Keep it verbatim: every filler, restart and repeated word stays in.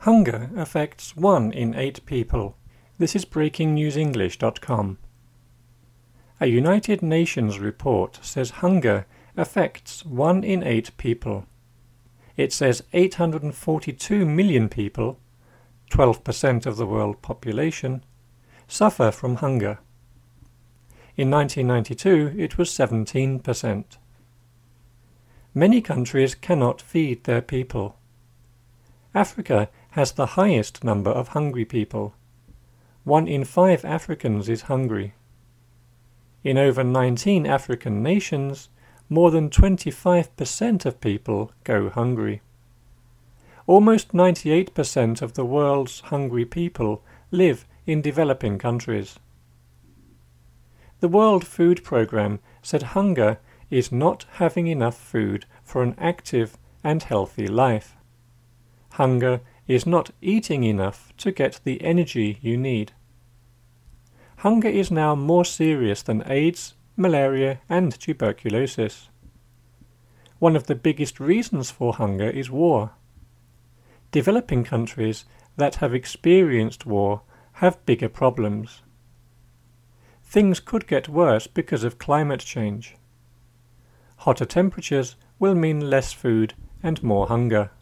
Hunger affects one in eight people. This is breaking news english dot com. A United Nations report says hunger affects one in eight people. It says eight hundred forty-two million people, twelve percent of the world population, suffer from hunger. In nineteen ninety-two, it was seventeen percent. Many countries cannot feed their people. Africa has the highest number of hungry people. One in five Africans is hungry. In over nineteen African nations, more than twenty-five percent of people go hungry. Almost ninety-eight percent of the world's hungry people live in developing countries. The World Food Programme said hunger is not having enough food for an active and healthy life. Hunger is not eating enough to get the energy you need. Hunger is now more serious than AIDS, malaria, and tuberculosis. One of the biggest reasons for hunger is war. Developing countries that have experienced war have bigger problems. Things could get worse because of climate change. Hotter temperatures will mean less food and more hunger.